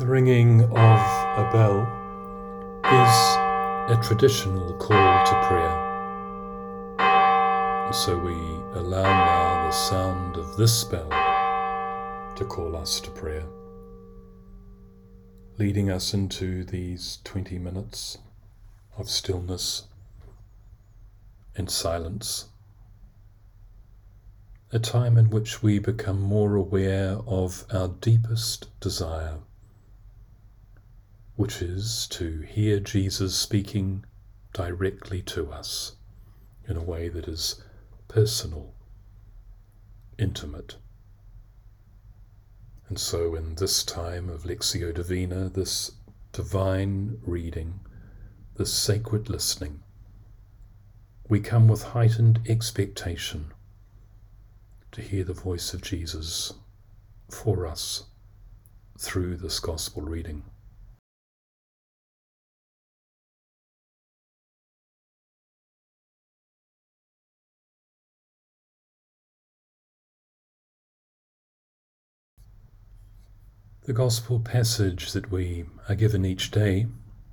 The ringing of a bell is a traditional call to prayer. And so we allow now the sound of this bell to call us to prayer, leading us into these 20 minutes of stillness and silence, a time in which we become more aware of our deepest desire, which is to hear Jesus speaking directly to us in a way that is personal, intimate. And so in this time of Lectio Divina, this divine reading, this sacred listening, we come with heightened expectation to hear the voice of Jesus for us through this gospel reading. The gospel passage that we are given each day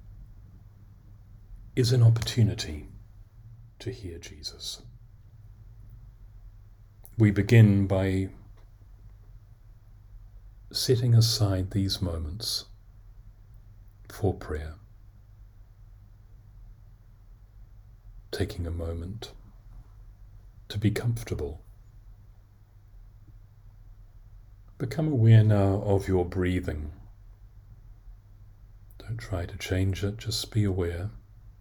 is an opportunity to hear Jesus. We begin by setting aside these moments for prayer, taking a moment to be comfortable. Become aware now of your breathing. Don't try to change it, just be aware.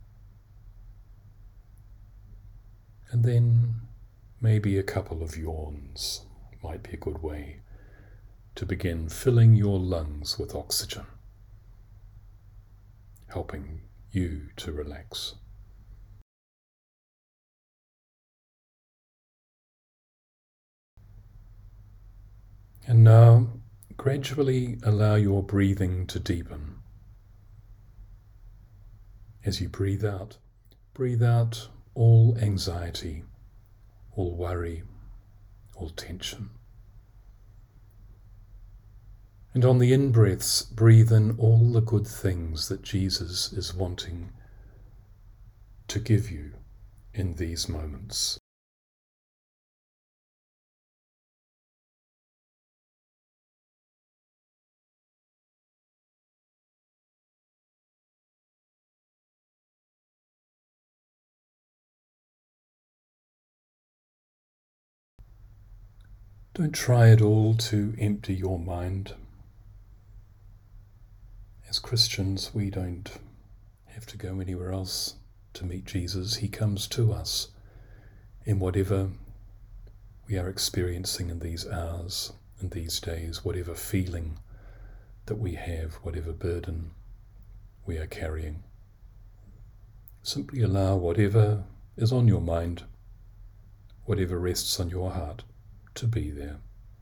And then maybe a couple of yawns might be a good way to begin filling your lungs with oxygen, helping you to relax. And now, gradually allow your breathing to deepen. As you breathe out all anxiety, all worry, all tension. And on the in-breaths, breathe in all the good things that Jesus is wanting to give you in these moments. Don't try at all to empty your mind. As Christians, we don't have to go anywhere else to meet Jesus. He comes to us in whatever we are experiencing in these hours and these days, whatever feeling that we have, whatever burden we are carrying. Simply allow whatever is on your mind, whatever rests on your heart, to be there.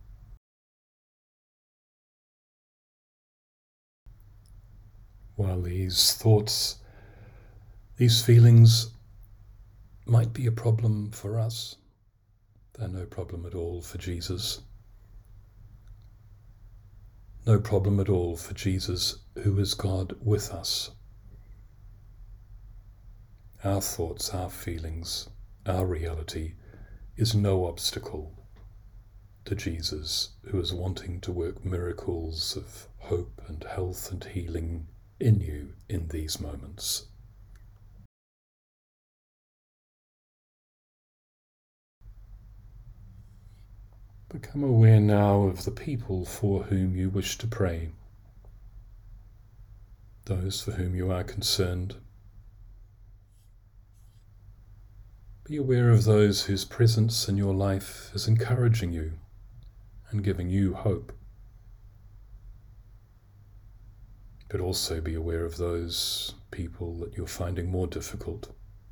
While these thoughts, these feelings might be a problem for us, they're no problem at all for Jesus. No problem at all for Jesus, who is God with us. Our thoughts, our feelings, our reality is no obstacle to Jesus, who is wanting to work miracles of hope and health and healing in you in these moments. Become aware now of the people for whom you wish to pray, those for whom you are concerned. Be aware of those whose presence in your life is encouraging you and giving you hope. But also be aware of those people that you're finding more difficult.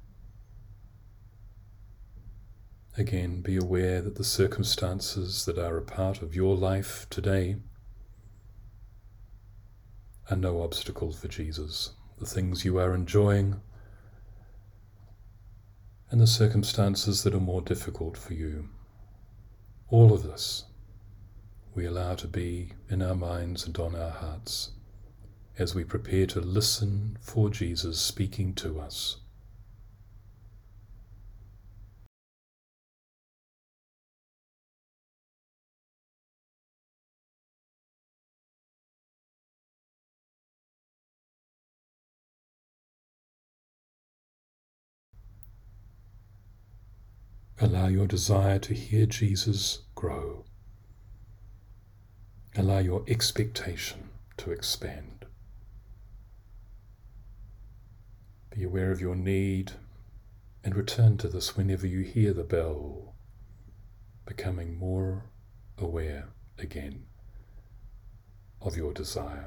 Again, be aware that the circumstances that are a part of your life today are no obstacle for Jesus. The things you are enjoying and the circumstances that are more difficult for you. All of this we allow to be in our minds and on our hearts as we prepare to listen for Jesus speaking to us. Allow your desire to hear Jesus grow. Allow your expectation to expand. Be aware of your need and return to this whenever you hear the bell, becoming more aware again of your desire.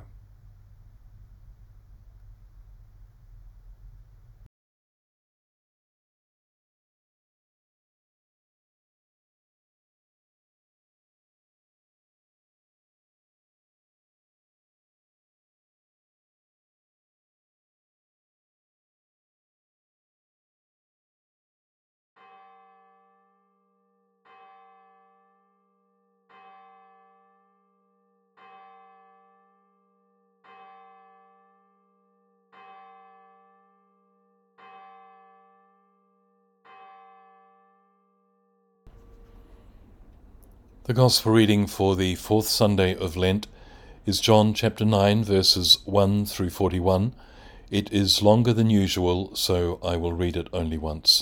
The Gospel reading for the fourth Sunday of Lent is John chapter 9, verses 1 through 41. It is longer than usual, so I will read it only once.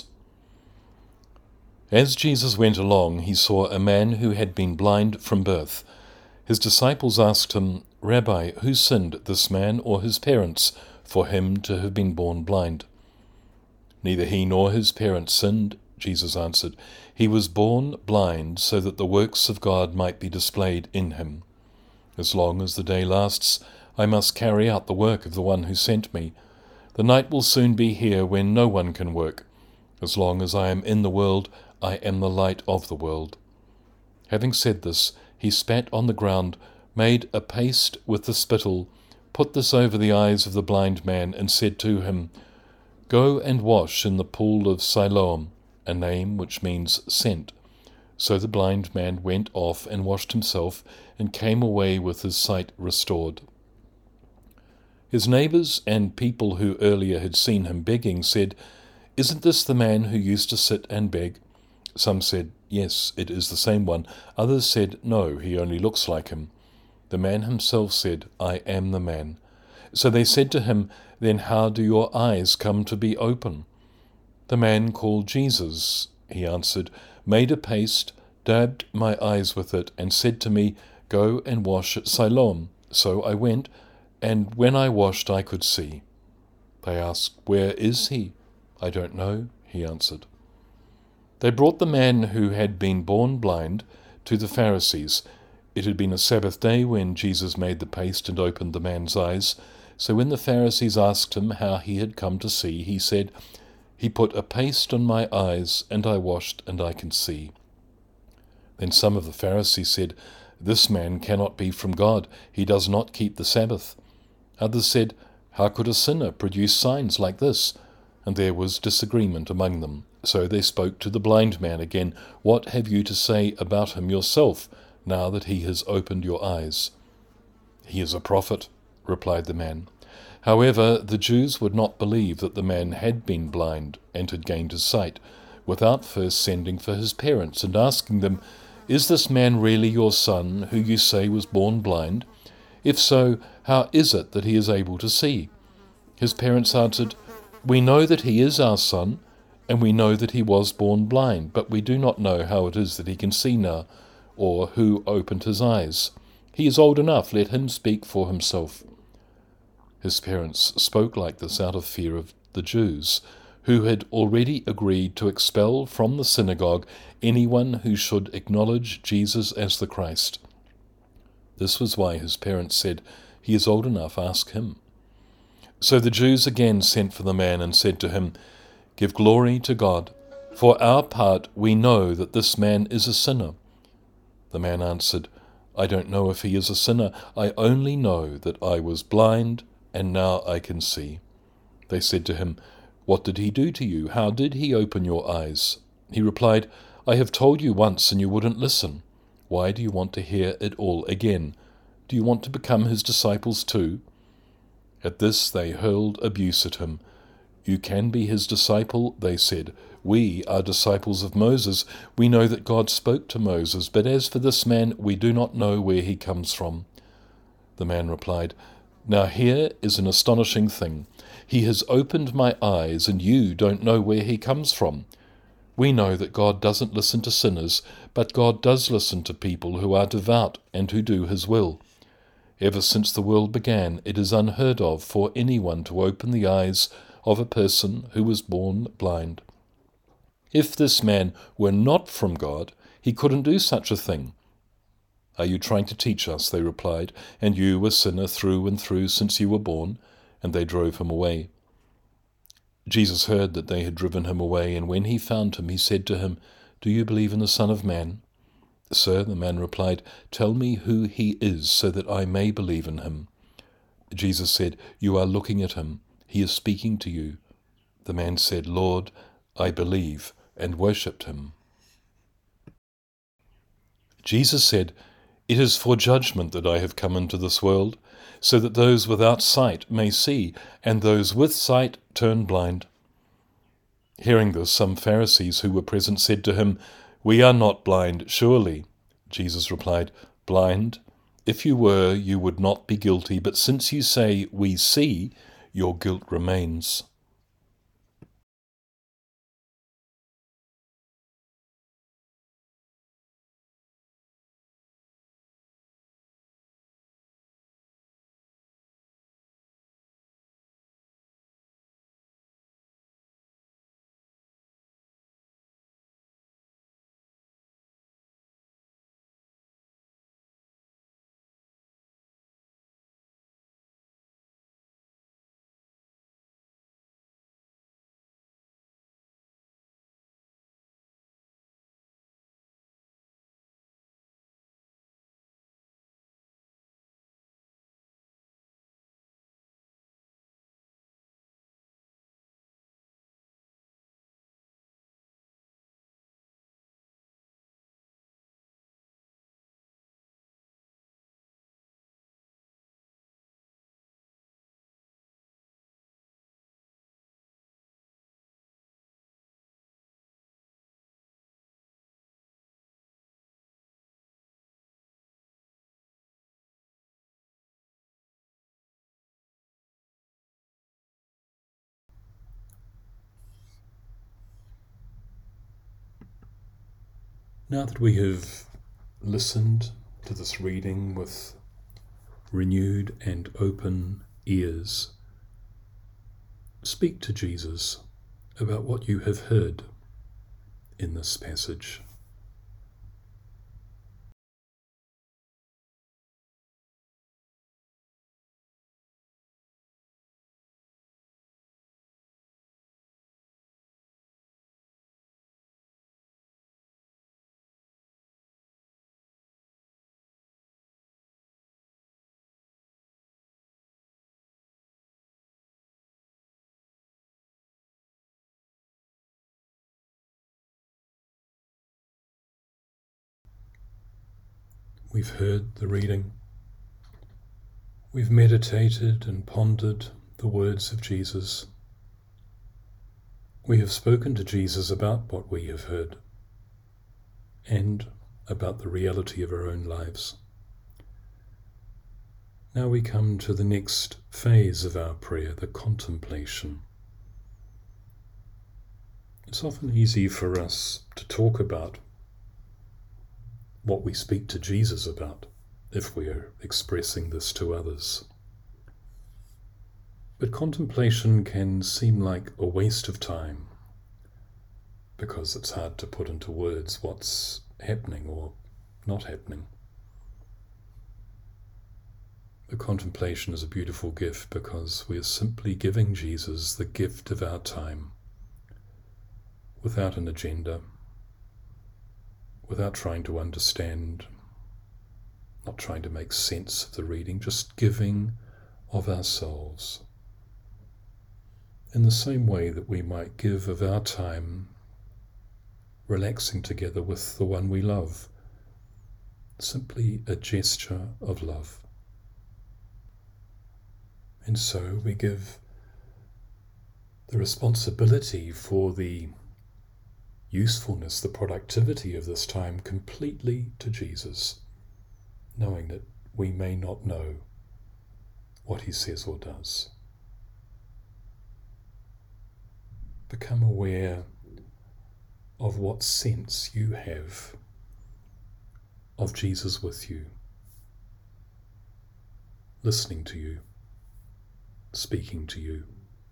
As Jesus went along, he saw a man who had been blind from birth. His disciples asked him, "Rabbi, who sinned, this man or his parents, for him to have been born blind?" "Neither he nor his parents sinned," Jesus answered. "He was born blind so that the works of God might be displayed in him. As long as the day lasts, I must carry out the work of the one who sent me. The night will soon be here when no one can work. As long as I am in the world, I am the light of the world." Having said this, he spat on the ground, made a paste with the spittle, put this over the eyes of the blind man, and said to him, "Go and wash in the pool of Siloam," a name which means sent. So the blind man went off and washed himself, and came away with his sight restored. His neighbors and people who earlier had seen him begging said, "Isn't this the man who used to sit and beg?" Some said, "Yes, it is the same one." Others said, "No, he only looks like him." The man himself said, "I am the man." So they said to him, "Then how do your eyes come to be open?" "The man called Jesus," he answered, "made a paste, dabbed my eyes with it, and said to me, 'Go and wash at Siloam.' So I went, and when I washed I could see." They asked, "Where is he?" "I don't know," he answered. They brought the man who had been born blind to the Pharisees. It had been a Sabbath day when Jesus made the paste and opened the man's eyes. So when the Pharisees asked him how he had come to see, he said, "He put a paste on my eyes, and I washed, and I can see." Then some of the Pharisees said, "This man cannot be from God. He does not keep the Sabbath." Others said, "How could a sinner produce signs like this?" And there was disagreement among them. So they spoke to the blind man again, "What have you to say about him yourself, now that he has opened your eyes?" "He is a prophet," replied the man. However, the Jews would not believe that the man had been blind and had gained his sight, without first sending for his parents and asking them, "Is this man really your son, who you say was born blind? If so, how is it that he is able to see?" His parents answered, "We know that he is our son, and we know that he was born blind, but we do not know how it is that he can see now, or who opened his eyes. He is old enough, let him speak for himself." His parents spoke like this out of fear of the Jews, who had already agreed to expel from the synagogue anyone who should acknowledge Jesus as the Christ. This was why his parents said, "He is old enough, ask him." So the Jews again sent for the man and said to him, "Give glory to God. For our part, we know that this man is a sinner." The man answered, "I don't know if he is a sinner. I only know that I was blind, and now I can see." They said to him, "What did he do to you? How did he open your eyes?" He replied, "I have told you once and you wouldn't listen. Why do you want to hear it all again? Do you want to become his disciples too?" At this they hurled abuse at him. "You can be his disciple," they said. "We are disciples of Moses. We know that God spoke to Moses, but as for this man, we do not know where he comes from." The man replied, "Now here is an astonishing thing. He has opened my eyes, and you don't know where he comes from. We know that God doesn't listen to sinners, but God does listen to people who are devout and who do his will. Ever since the world began, it is unheard of for anyone to open the eyes of a person who was born blind. If this man were not from God, he couldn't do such a thing." "Are you trying to teach us?" they replied, "and you a sinner through and through since you were born?" And they drove him away. Jesus heard that they had driven him away, and when he found him, he said to him, "Do you believe in the Son of Man?" "Sir," the man replied, "tell me who he is, so that I may believe in him." Jesus said, "You are looking at him. He is speaking to you." The man said, "Lord, I believe," and worshipped him. Jesus said, "It is for judgment that I have come into this world, so that those without sight may see, and those with sight turn blind." Hearing this, some Pharisees who were present said to him, "We are not blind, surely." Jesus replied, "Blind? If you were, you would not be guilty, but since you say, 'We see,' your guilt remains." Now that we have listened to this reading with renewed and open ears, speak to Jesus about what you have heard in this passage. We've heard the reading. We've meditated and pondered the words of Jesus. We have spoken to Jesus about what we have heard and about the reality of our own lives. Now we come to the next phase of our prayer, the contemplation. It's often easy for us to talk about what we speak to Jesus about if we are expressing this to others. But contemplation can seem like a waste of time because it's hard to put into words what's happening or not happening. The contemplation is a beautiful gift because we are simply giving Jesus the gift of our time without an agenda, without trying to understand, not trying to make sense of the reading, just giving of ourselves. In the same way that we might give of our time relaxing together with the one we love, simply a gesture of love. And so we give the responsibility for the usefulness, the productivity of this time completely to Jesus, knowing that we may not know what he says or does. Become aware of what sense you have of Jesus with you, listening to you, speaking to you.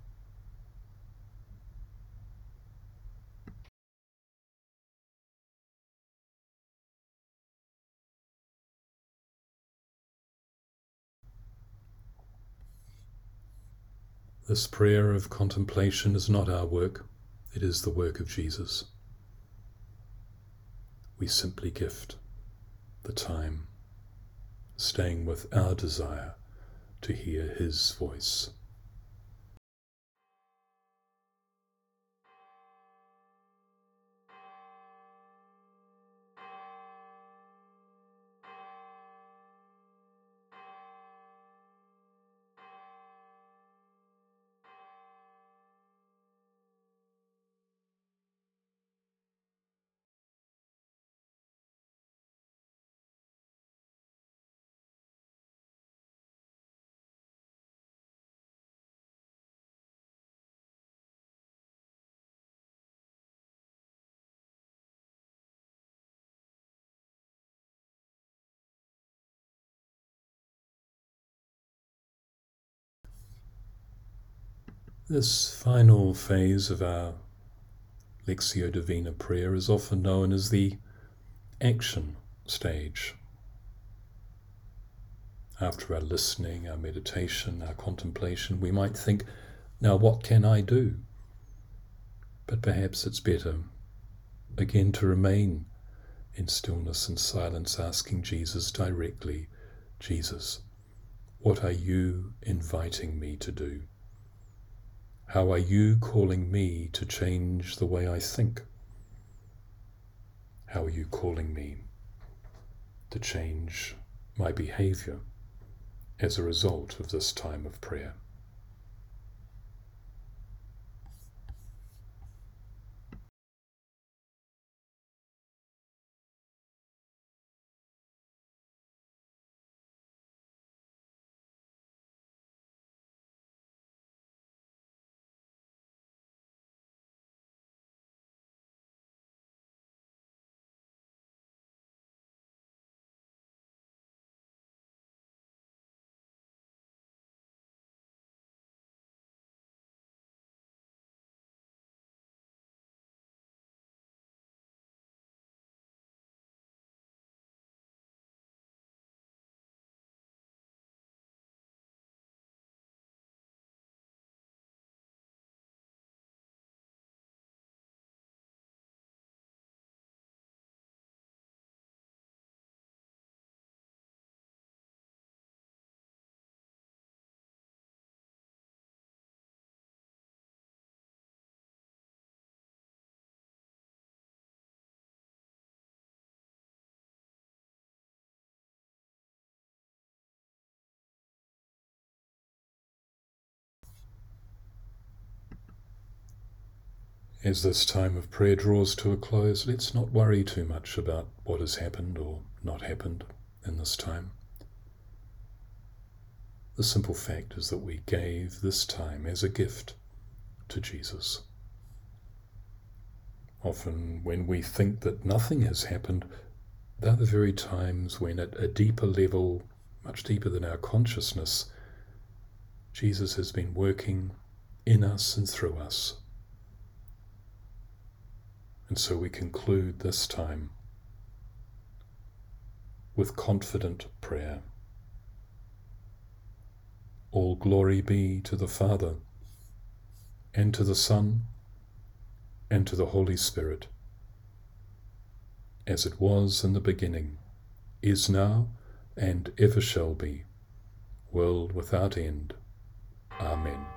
This prayer of contemplation is not our work, it is the work of Jesus. We simply gift the time, staying with our desire to hear his voice. This final phase of our Lectio Divina prayer is often known as the action stage. After our listening, our meditation, our contemplation, we might think, now what can I do? But perhaps it's better, again, to remain in stillness and silence, asking Jesus directly, Jesus, what are you inviting me to do? How are you calling me to change the way I think? How are you calling me to change my behavior as a result of this time of prayer? As this time of prayer draws to a close, let's not worry too much about what has happened or not happened in this time. The simple fact is that we gave this time as a gift to Jesus. Often when we think that nothing has happened, they're the very times when at a deeper level, much deeper than our consciousness, Jesus has been working in us and through us. And so we conclude this time with confident prayer. All glory be to the Father, and to the Son, and to the Holy Spirit, as it was in the beginning, is now, and ever shall be, world without end. Amen.